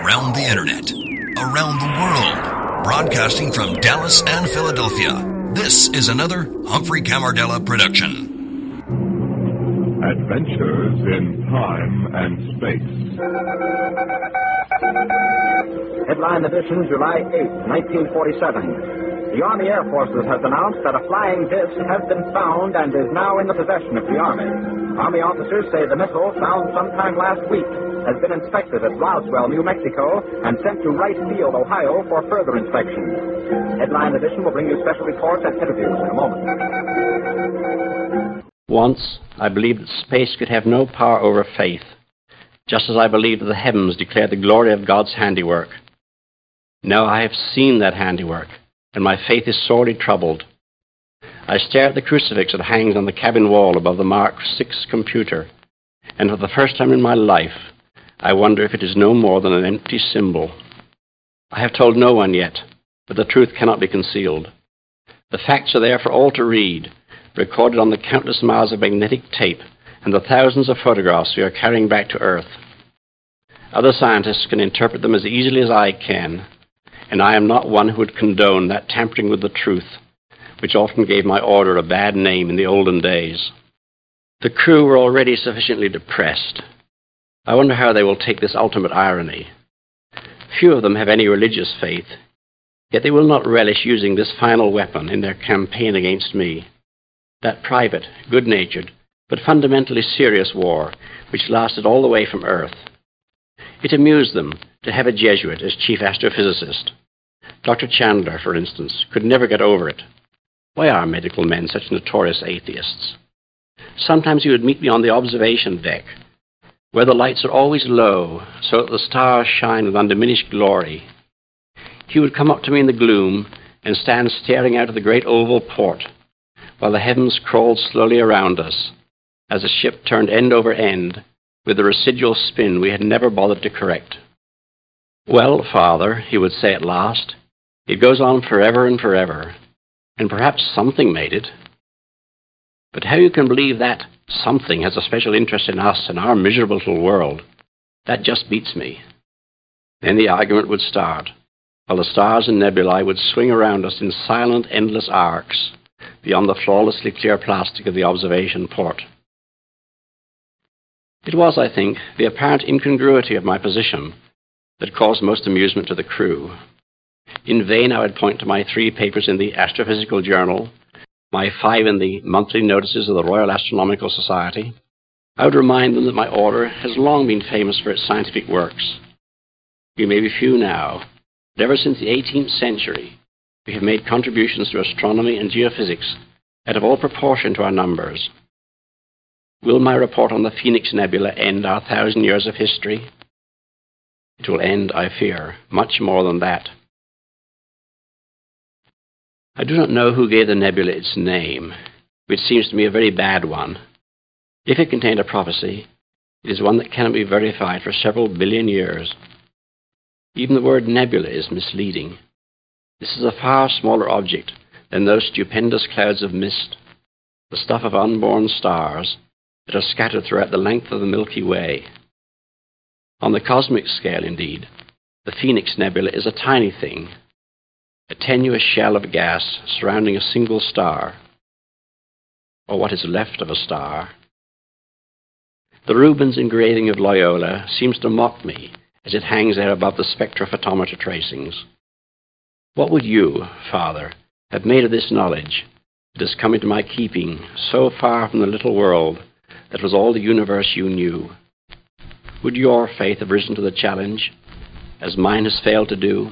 around the internet, around the world, broadcasting from Dallas and Philadelphia. This is another Humphrey Camardella production. Adventures in Time and Space. Headline edition, July 8, 1947. The Army Air Forces has announced that a flying disc has been found and is now in the possession of the Army. Army officers say the missile, found sometime last week, has been inspected at Roswell, New Mexico, and sent to Wright Field, Ohio, for further inspection. Headline edition will bring you special reports and interviews in a moment. Once, I believed that space could have no power over faith, just as I believed that the heavens declared the glory of God's handiwork. Now I have seen that handiwork, and my faith is sorely troubled. I stare at the crucifix that hangs on the cabin wall above the Mark VI computer, and for the first time in my life, I wonder if it is no more than an empty symbol. I have told no one yet, but the truth cannot be concealed. The facts are there for all to read, recorded on the countless miles of magnetic tape and the thousands of photographs we are carrying back to Earth. Other scientists can interpret them as easily as I can, and I am not one who would condone that tampering with the truth, which often gave my order a bad name in the olden days. The crew were already sufficiently depressed. I wonder how they will take this ultimate irony. Few of them have any religious faith, yet they will not relish using this final weapon in their campaign against me. That private, good-natured, but fundamentally serious war which lasted all the way from Earth. It amused them to have a Jesuit as chief astrophysicist. Dr. Chandler, for instance, could never get over it. Why are medical men such notorious atheists? Sometimes he would meet me on the observation deck, where the lights are always low, so that the stars shine with undiminished glory. He would come up to me in the gloom and stand staring out of the great oval port, while the heavens crawled slowly around us, as the ship turned end over end, with the residual spin we had never bothered to correct. "Well, Father," he would say at last, "it goes on forever and forever, and perhaps something made it. But how you can believe that something has a special interest in us and our miserable little world, that just beats me." Then the argument would start, while the stars and nebulae would swing around us in silent, endless arcs, beyond the flawlessly clear plastic of the observation port. It was, I think, the apparent incongruity of my position that caused most amusement to the crew. In vain I would point to my 3 papers in the Astrophysical Journal, my 5 in the monthly notices of the Royal Astronomical Society. I would remind them that my order has long been famous for its scientific works. We may be few now, but ever since the 18th century, we have made contributions to astronomy and geophysics out of all proportion to our numbers. Will my report on the Phoenix Nebula end our 1,000 years of history? It will end, I fear, much more than that. I do not know who gave the nebula its name, which seems to me a very bad one. If it contained a prophecy, it is one that cannot be verified for several billion years. Even the word nebula is misleading. This is a far smaller object than those stupendous clouds of mist, the stuff of unborn stars, that are scattered throughout the length of the Milky Way. On the cosmic scale, indeed, the Phoenix Nebula is a tiny thing, a tenuous shell of gas surrounding a single star, or what is left of a star. The Rubens engraving of Loyola seems to mock me as it hangs there above the spectrophotometer tracings. What would you, Father, have made of this knowledge that has come into my keeping so far from the little world that was all the universe you knew? Would your faith have risen to the challenge, as mine has failed to do?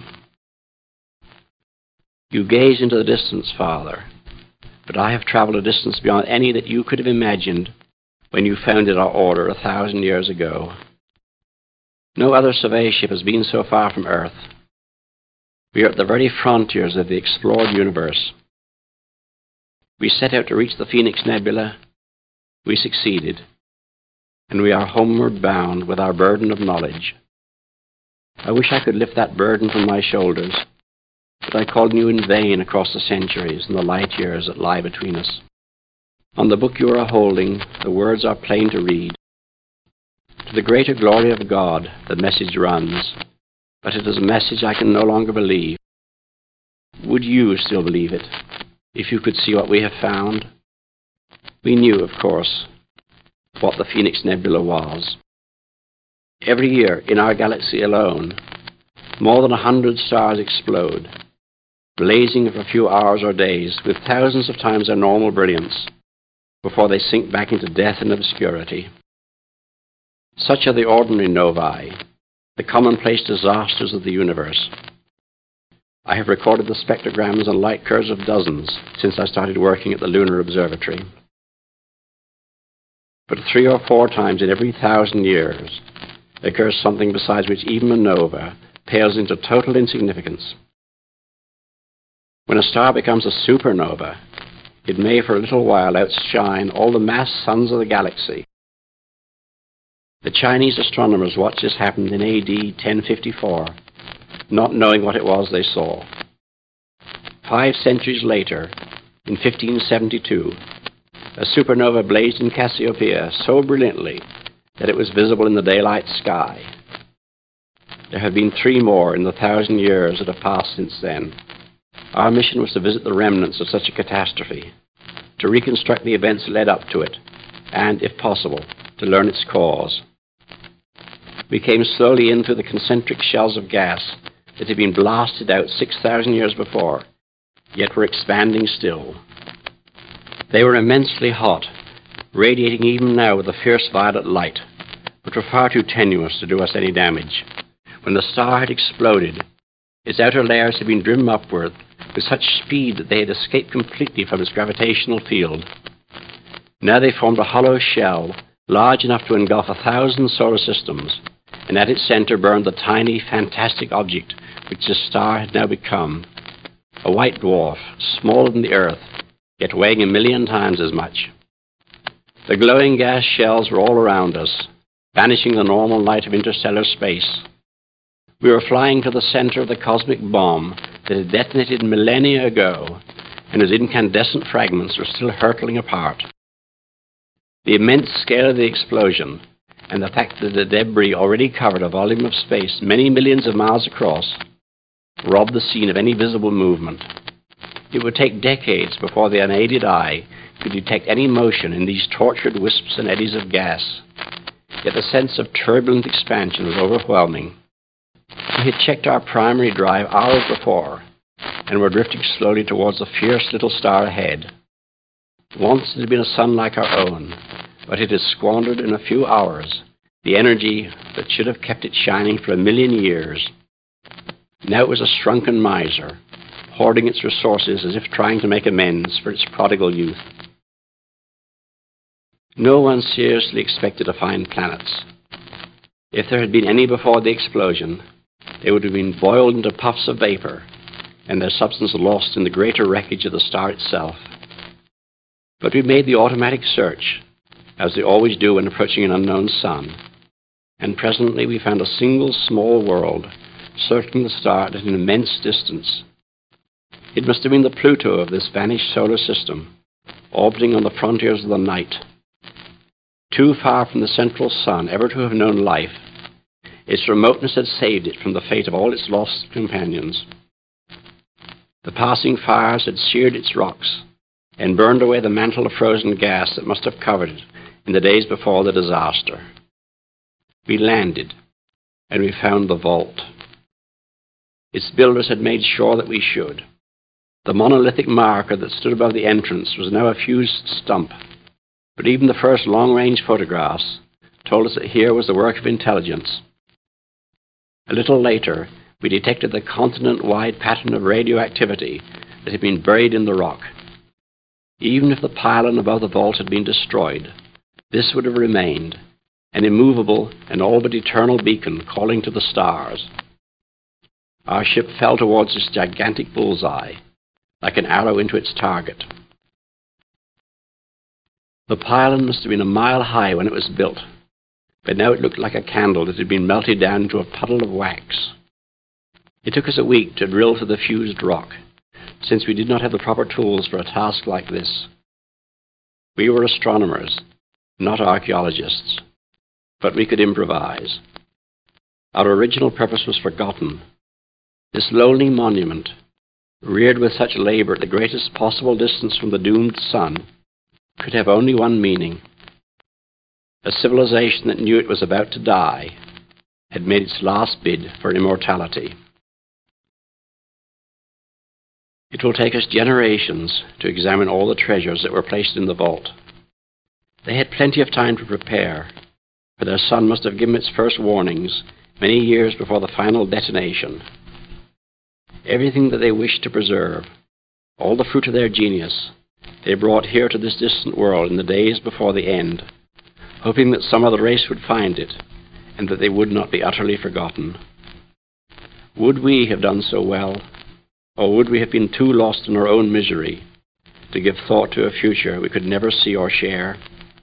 You gaze into the distance, Father, but I have traveled a distance beyond any that you could have imagined when you founded our order 1,000 years ago. No other survey ship has been so far from Earth. We are at the very frontiers of the explored universe. We set out to reach the Phoenix Nebula. We succeeded, and we are homeward bound with our burden of knowledge. I wish I could lift that burden from my shoulders, but I called you in vain across the centuries and the light years that lie between us. On the book you are holding, the words are plain to read. To the greater glory of God, the message runs, but it is a message I can no longer believe. Would you still believe it, if you could see what we have found? We knew, of course, what the Phoenix Nebula was. Every year, in our galaxy alone, more than 100 stars explode, blazing for a few hours or days with thousands of times their normal brilliance, before they sink back into death and obscurity. Such are the ordinary novae, the commonplace disasters of the universe. I have recorded the spectrograms and light curves of dozens since I started working at the Lunar Observatory. But 3 or 4 times in every 1,000 years occurs something besides which even a nova pales into total insignificance. When a star becomes a supernova, it may for a little while outshine all the mass suns of the galaxy. The Chinese astronomers watched this happen in AD 1054, not knowing what it was they saw. 5 centuries later, in 1572, a supernova blazed in Cassiopeia so brilliantly that it was visible in the daylight sky. There have been 3 more in the 1,000 years that have passed since then. Our mission was to visit the remnants of such a catastrophe, to reconstruct the events that led up to it, and, if possible, to learn its cause. We came slowly in through the concentric shells of gas that had been blasted out 6,000 years before, yet were expanding still. They were immensely hot, radiating even now with a fierce violet light, but were far too tenuous to do us any damage. When the star had exploded, its outer layers had been driven upward with such speed that they had escaped completely from its gravitational field. Now they formed a hollow shell large enough to engulf 1,000 solar systems, and at its center burned the tiny, fantastic object which the star had now become, a white dwarf, smaller than the Earth, yet weighing 1,000,000 times as much. The glowing gas shells were all around us, banishing the normal light of interstellar space. We were flying to the center of the cosmic bomb that had detonated millennia ago, and whose incandescent fragments were still hurtling apart. The immense scale of the explosion, and the fact that the debris already covered a volume of space many millions of miles across, robbed the scene of any visible movement. It would take decades before the unaided eye could detect any motion in these tortured wisps and eddies of gas. Yet the sense of turbulent expansion was overwhelming. We had checked our primary drive hours before, and were drifting slowly towards the fierce little star ahead. Once it had been a sun like our own, but it had squandered in a few hours the energy that should have kept it shining for 1,000,000 years. Now it was a shrunken miser, hoarding its resources as if trying to make amends for its prodigal youth. No one seriously expected to find planets. If there had been any before the explosion, they would have been boiled into puffs of vapor, and their substance lost in the greater wreckage of the star itself. But we made the automatic search, as they always do when approaching an unknown sun, and presently we found a single small world circling the star at an immense distance. It must have been the Pluto of this vanished solar system, orbiting on the frontiers of the night. Too far from the central sun ever to have known life, its remoteness had saved it from the fate of all its lost companions. The passing fires had seared its rocks and burned away the mantle of frozen gas that must have covered it in the days before the disaster. We landed, and we found the vault. Its builders had made sure that we should. The monolithic marker that stood above the entrance was now a fused stump, but even the first long-range photographs told us that here was the work of intelligence. A little later, we detected the continent-wide pattern of radioactivity that had been buried in the rock. Even if the pylon above the vault had been destroyed, this would have remained, an immovable and all but eternal beacon calling to the stars. Our ship fell towards this gigantic bullseye, like an arrow into its target. The pylon must have been 1 mile high when it was built, but now it looked like a candle that had been melted down into a puddle of wax. It took us a week to drill through the fused rock, since we did not have the proper tools for a task like this. We were astronomers, not archaeologists, but we could improvise. Our original purpose was forgotten. This lonely monument, reared with such labor at the greatest possible distance from the doomed sun, could have only one meaning. A civilization that knew it was about to die had made its last bid for immortality. It will take us generations to examine all the treasures that were placed in the vault. They had plenty of time to prepare, for their sun must have given its first warnings many years before the final detonation. Everything that they wished to preserve, all the fruit of their genius, they brought here to this distant world in the days before the end, hoping that some other race would find it, and that they would not be utterly forgotten. Would we have done so well, or would we have been too lost in our own misery to give thought to a future we could never see or share?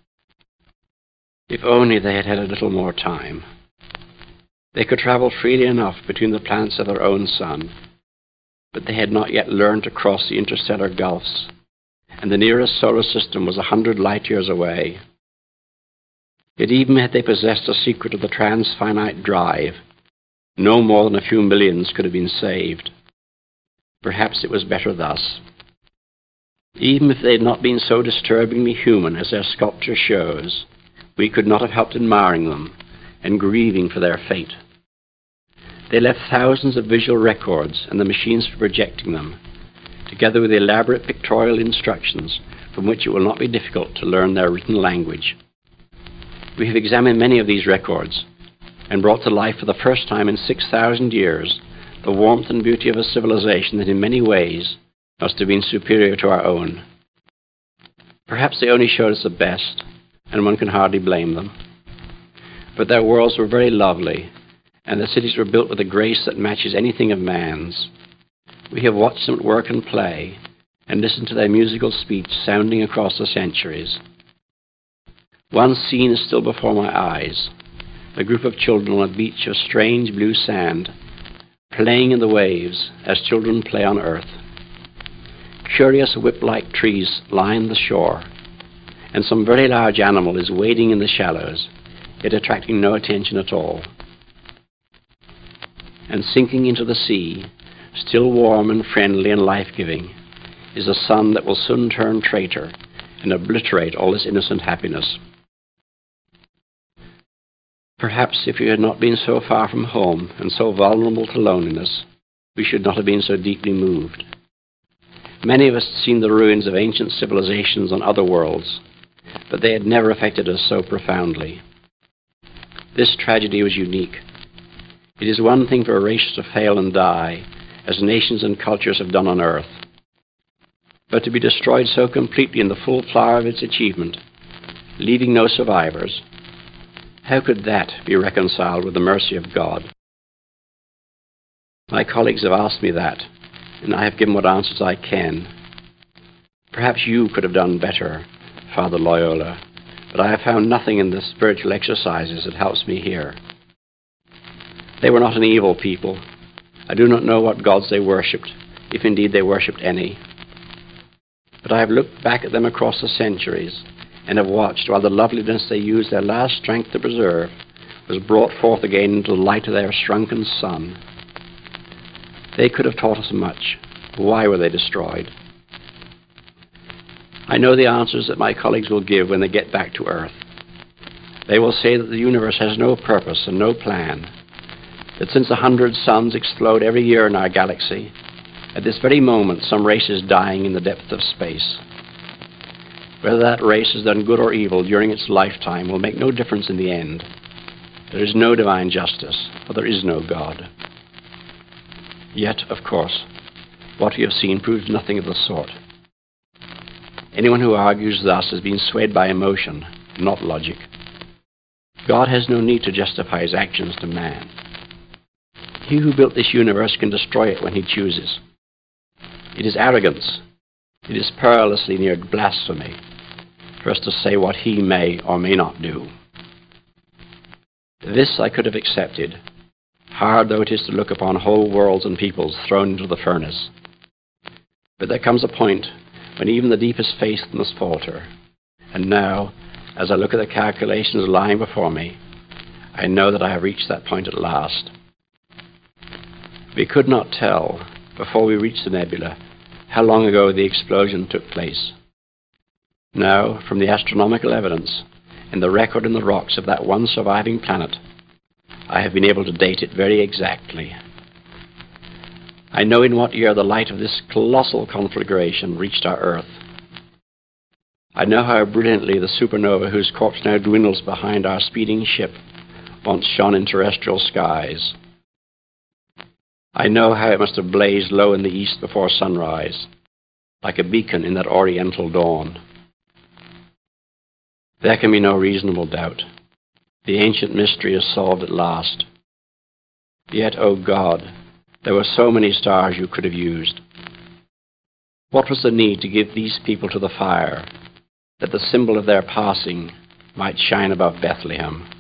If only they had had a little more time. They could travel freely enough between the planets of their own sun, but they had not yet learned to cross the interstellar gulfs, and the nearest solar system was 100 light-years away. Yet even had they possessed the secret of the transfinite drive, no more than a few millions could have been saved. Perhaps it was better thus. Even if they had not been so disturbingly human as their sculpture shows, we could not have helped admiring them and grieving for their fate. They left thousands of visual records and the machines for projecting them, together with elaborate pictorial instructions from which it will not be difficult to learn their written language. We have examined many of these records and brought to life for the first time in 6,000 years the warmth and beauty of a civilization that in many ways must have been superior to our own. Perhaps they only showed us the best, and one can hardly blame them. But their worlds were very lovely, and their cities were built with a grace that matches anything of man's. We have watched them at work and play, and listened to their musical speech sounding across the centuries. One scene is still before my eyes, a group of children on a beach of strange blue sand, playing in the waves as children play on earth. Curious whip-like trees line the shore, and some very large animal is wading in the shallows, yet attracting no attention at all. And sinking into the sea, still warm and friendly and life-giving, is a sun that will soon turn traitor and obliterate all this innocent happiness. Perhaps if we had not been so far from home and so vulnerable to loneliness, we should not have been so deeply moved. Many of us had seen the ruins of ancient civilizations on other worlds, but they had never affected us so profoundly. This tragedy was unique. It is one thing for a race to fail and die, as nations and cultures have done on Earth. But to be destroyed so completely in the full flower of its achievement, leaving no survivors, how could that be reconciled with the mercy of God? My colleagues have asked me that, and I have given what answers I can. Perhaps you could have done better, Father Loyola, but I have found nothing in the spiritual exercises that helps me here. They were not an evil people. I do not know what gods they worshipped, if indeed they worshipped any. But I have looked back at them across the centuries and have watched while the loveliness they used their last strength to preserve was brought forth again into the light of their shrunken sun. They could have taught us much. Why were they destroyed? I know the answers that my colleagues will give when they get back to Earth. They will say that the universe has no purpose and no plan, that since 100 suns explode every year in our galaxy, at this very moment some race is dying in the depth of space. Whether that race has done good or evil during its lifetime will make no difference in the end. There is no divine justice, for there is no God. Yet, of course, what we have seen proves nothing of the sort. Anyone who argues thus has been swayed by emotion, not logic. God has no need to justify his actions to man. He who built this universe can destroy it when he chooses. It is arrogance. It is perilously near blasphemy for us to say what he may or may not do. This I could have accepted, hard though it is to look upon whole worlds and peoples thrown into the furnace. But there comes a point when even the deepest faith must falter. And now, as I look at the calculations lying before me, I know that I have reached that point at last. We could not tell, before we reached the nebula, how long ago the explosion took place. Now, from the astronomical evidence, in the record in the rocks of that one surviving planet, I have been able to date it very exactly. I know in what year the light of this colossal conflagration reached our Earth. I know how brilliantly the supernova whose corpse now dwindles behind our speeding ship once shone in terrestrial skies. I know how it must have blazed low in the east before sunrise, like a beacon in that oriental dawn. There can be no reasonable doubt. The ancient mystery is solved at last. Yet, O God, there were so many stars you could have used. What was the need to give these people to the fire, that the symbol of their passing might shine above Bethlehem?